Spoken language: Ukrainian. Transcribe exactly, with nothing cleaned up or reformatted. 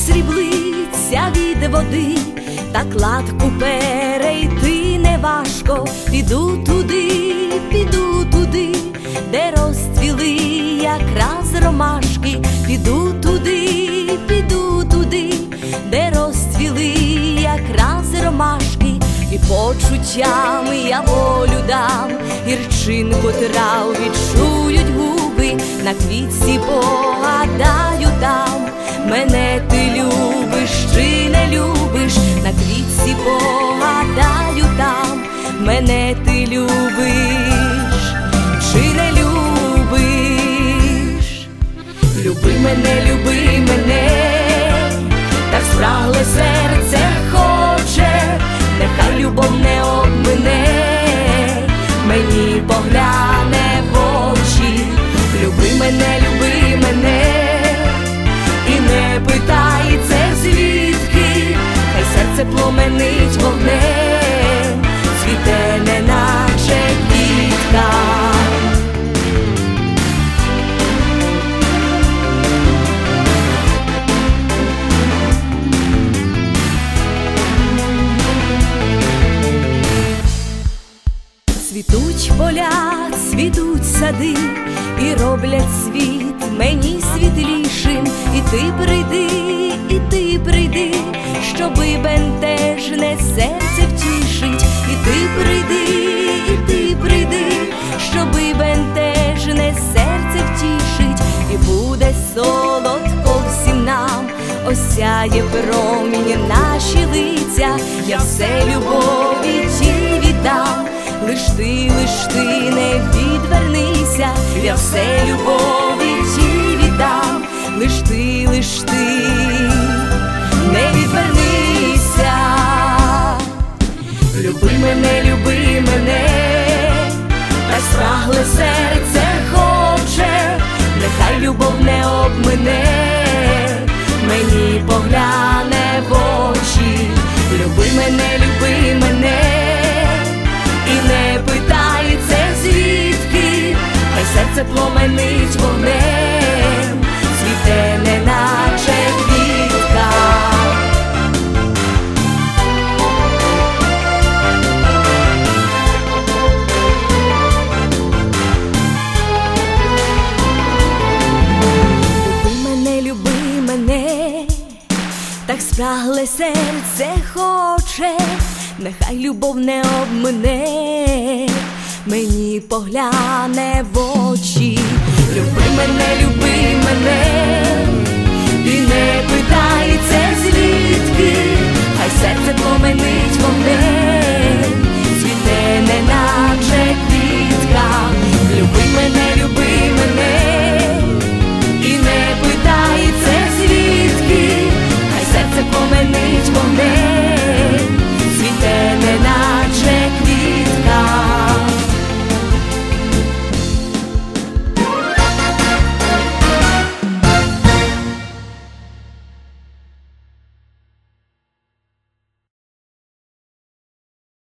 сріблиться від води, та кладку перейти не важко. Піду туди, піду туди, де розцвіли якраз ромашки. Піду туди, піду туди, де розцвіли якраз ромашки. І почуттям я волю дам, гірчинку трав відчують губи, на квітці погадаю там. Мене ти любиш чи не любиш, на квітці погадаю там. Мене ти любиш чи не любиш. Люби мене, люби мене, так спрагле серце хоче. Нехай любов не обмине, мені погляне в очі. Люби мене, люби мене, і не питай це звідки. Хай серце пломенить вогнем, цвіте неначе квітка. Цвітуть поля, цвітуть сади, і роблять світ мені світлішим. І ти прийди, і ти прийди, щоби бентежне серце втішить. І ти прийди, і ти прийди, щоби бентежне серце втішить. І буде солодко всім нам, осяє промінь наші лиця. Я все любові тій віддам, лиш ти, лиш ти не відвернися. Я все любові тій віддам, лиш ти, лиш ти не відвернися. Люби мене, люби мене, та спрагле серце хоче. Нехай любов не обмине, мені погляне в очі. Люби мене, люби мене, і не питай це звідки. Хай серце пломенить вогнем, цвіте неначе квітка. Люби мене, люби мене, так спрагле серце хоче. Нехай любов не обмине, мені погляне в очі. Люби мене, люби мене, і не питай